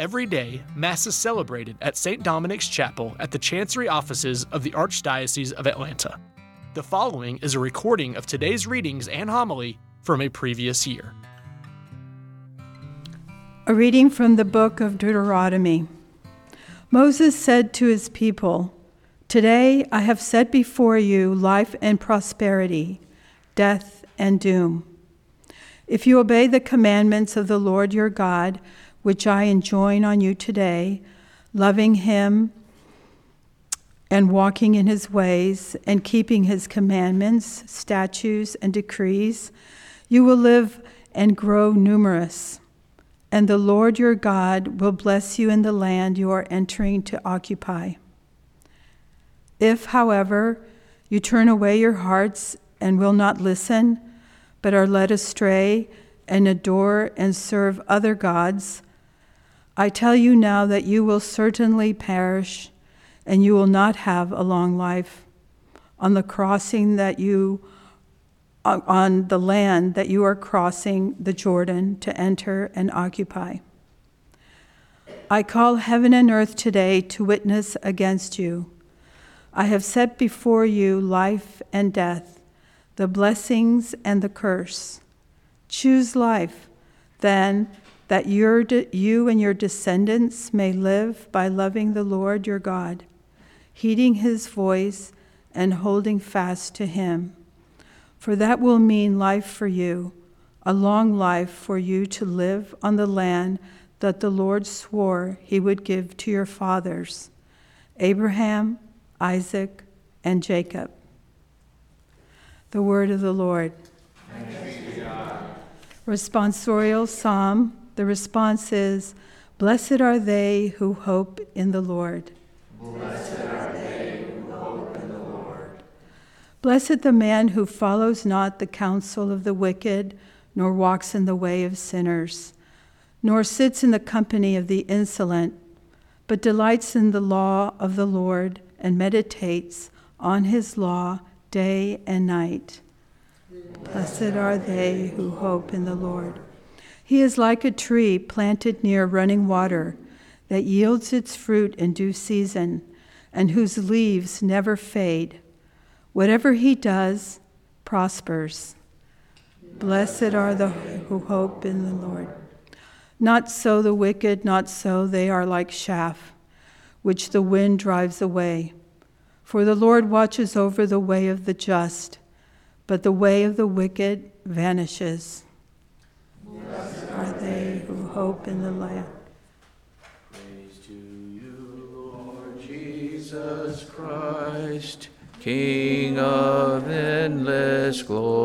Every day, Mass is celebrated at St. Dominic's Chapel at the Chancery offices of the Archdiocese of Atlanta. The following is a recording of today's readings and homily from a previous year. A reading from the book of Deuteronomy. Moses said to his people, "Today I have set before you life and prosperity, death and doom. If you obey the commandments of the Lord your God, which I enjoin on you today, loving him and walking in his ways and keeping his commandments, statutes, and decrees, you will live and grow numerous. And the Lord your God will bless you in the land you are entering to occupy. If, however, you turn away your hearts and will not listen, but are led astray and adore and serve other gods, I tell you now that you will certainly perish, and you will not have a long life on the land that you are crossing the Jordan to enter and occupy. I call heaven and earth today to witness against you. I have set before you life and death, the blessings and the curse. Choose life, then, that you and your descendants may live by loving the Lord your God, heeding his voice and holding fast to him. For that will mean life for you, a long life for you to live on the land that the Lord swore he would give to your fathers, Abraham, Isaac, and Jacob." The word of the Lord. Thanks be to God. Responsorial Psalm. The response is, "Blessed are they who hope in the Lord." Blessed are they who hope in the Lord. Blessed the man who follows not the counsel of the wicked, nor walks in the way of sinners, nor sits in the company of the insolent, but delights in the law of the Lord and meditates on his law day and night. Blessed are they who hope in the Lord. He is like a tree planted near running water that yields its fruit in due season and whose leaves never fade. Whatever he does prospers. Blessed are the who hope in the Lord. Not so the wicked, not so. They are like chaff, which the wind drives away. For the Lord watches over the way of the just, but the way of the wicked vanishes. Blessed are they who hope in the Lamb. Praise to you, Lord Jesus Christ, King of endless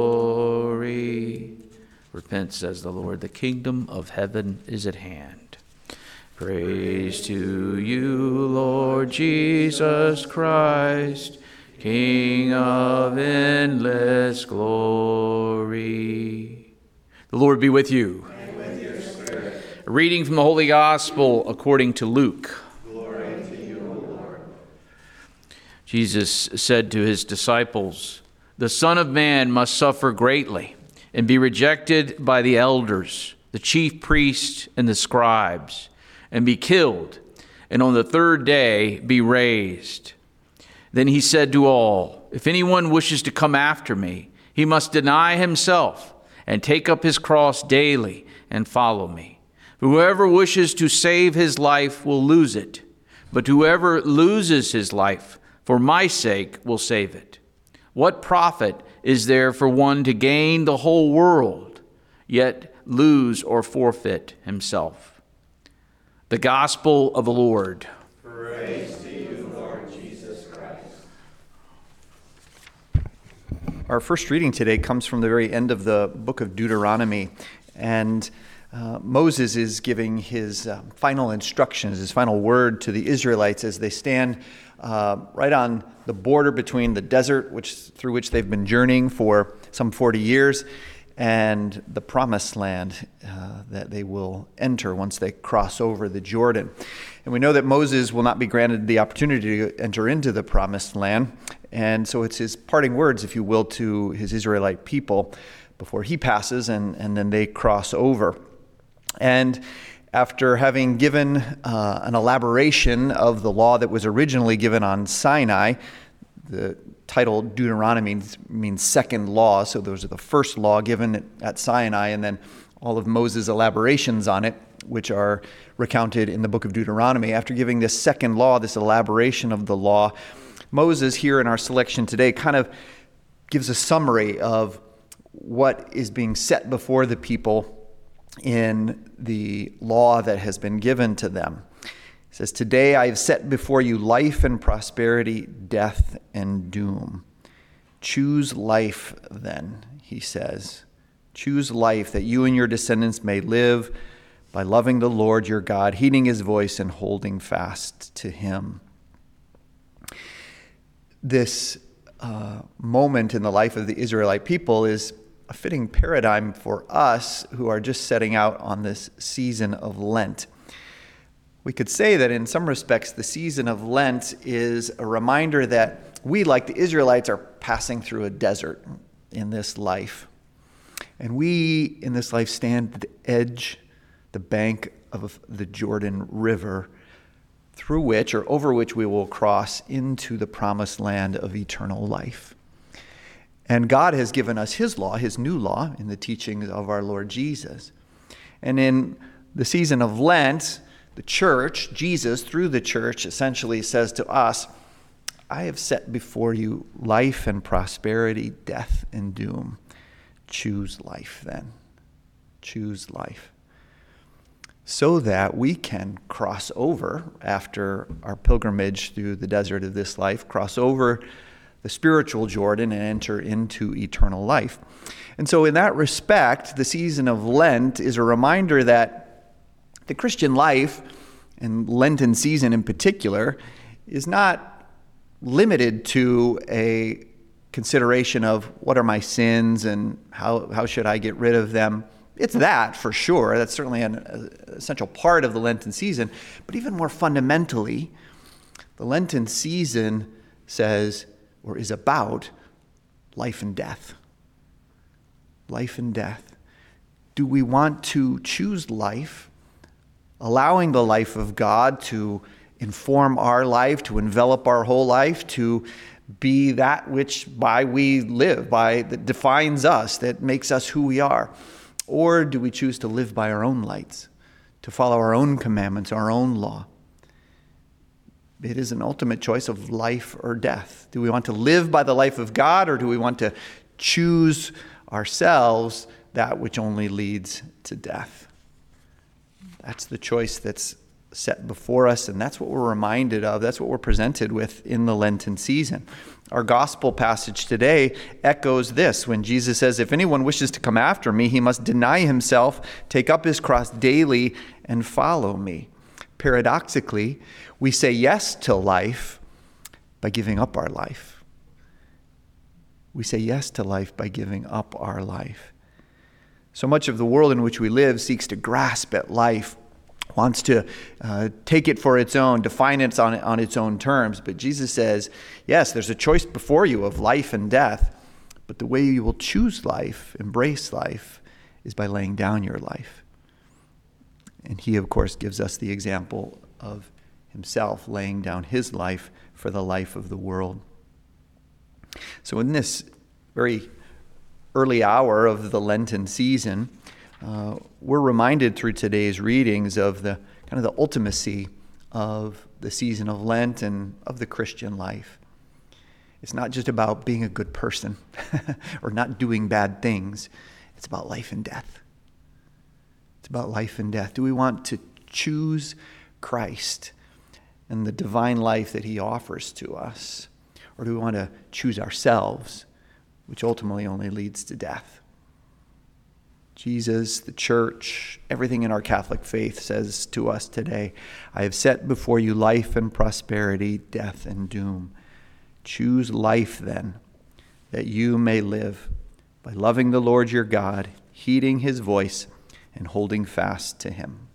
glory. Repent, says the Lord, the kingdom of heaven is at hand. Praise to you, Lord Jesus Christ, King of endless glory. The Lord be with you. And with your spirit. A reading from the Holy Gospel according to Luke. Glory to you, O Lord. Jesus said to his disciples, "The Son of Man must suffer greatly and be rejected by the elders, the chief priests, and the scribes, and be killed, and on the third day be raised." Then he said to all, "If anyone wishes to come after me, he must deny himself and take up his cross daily and follow me. Whoever wishes to save his life will lose it, but whoever loses his life for my sake will save it. What profit is there for one to gain the whole world, yet lose or forfeit himself?" The Gospel of the Lord. Praise to you, Lord Jesus Christ. Our first reading today comes from the very end of the book of Deuteronomy, and Moses is giving his final instructions, his final word to the Israelites as they stand right on the border between the desert through which they've been journeying for some 40 years and the promised land that they will enter once they cross over the Jordan. And we know that Moses will not be granted the opportunity to enter into the promised land. And so it's his parting words, if you will, to his Israelite people before he passes and then they cross over. And After having given an elaboration of the law that was originally given on Sinai, the title Deuteronomy means second law, so those are the first law given at Sinai, and then all of Moses' elaborations on it, which are recounted in the book of Deuteronomy. After giving this second law, this elaboration of the law, Moses here in our selection today kind of gives a summary of what is being set before the people in the law that has been given to them. He says, "Today I have set before you life and prosperity, death and doom. Choose life then," he says. "Choose life that you and your descendants may live by loving the Lord your God, heeding his voice and holding fast to him." This moment in the life of the Israelite people is a fitting paradigm for us who are just setting out on this season of Lent. We could say that in some respects, the season of Lent is a reminder that we, like the Israelites, are passing through a desert in this life. And we, in this life, stand at the edge, the bank of the Jordan River, through which or over which we will cross into the promised land of eternal life. And God has given us his law, his new law, in the teachings of our Lord Jesus. And in the season of Lent, the church, Jesus, through the church, essentially says to us, "I have set before you life and prosperity, death and doom. Choose life then. Choose life." So that we can cross over after our pilgrimage through the desert of this life, cross over the spiritual Jordan and enter into eternal life. And so in that respect, the season of Lent is a reminder that the Christian life, and Lenten season in particular, is not limited to a consideration of what are my sins and how should I get rid of them. It's that for sure. That's certainly an essential part of the Lenten season. But even more fundamentally, the Lenten season says, or is about, life and death. Life and death. Do we want to choose life, allowing the life of God to inform our life, to envelop our whole life, to be that which by we live, that defines us, that makes us who we are? Or do we choose to live by our own lights, to follow our own commandments, our own law? It is an ultimate choice of life or death. Do we want to live by the life of God, or do we want to choose ourselves that which only leads to death? That's the choice that's set before us, and that's what we're reminded of. That's what we're presented with in the Lenten season. Our gospel passage today echoes this when Jesus says, "If anyone wishes to come after me, he must deny himself, take up his cross daily, and follow me." Paradoxically, we say yes to life by giving up our life. We say yes to life by giving up our life. So much of the world in which we live seeks to grasp at life, wants to take it for its own, define it on its own terms. But Jesus says, yes, there's a choice before you of life and death, but the way you will choose life, embrace life, is by laying down your life. And he, of course, gives us the example of himself laying down his life for the life of the world. So in this very early hour of the Lenten season, we're reminded through today's readings of the kind of the ultimacy of the season of Lent and of the Christian life. It's not just about being a good person or not doing bad things. It's about life and death. It's about life and death. Do we want to choose Christ and the divine life that he offers to us? Or do we want to choose ourselves, which ultimately only leads to death? Jesus, the church, everything in our Catholic faith says to us today, "I have set before you life and prosperity, death and doom. Choose life then, that you may live by loving the Lord your God, heeding his voice, and holding fast to him."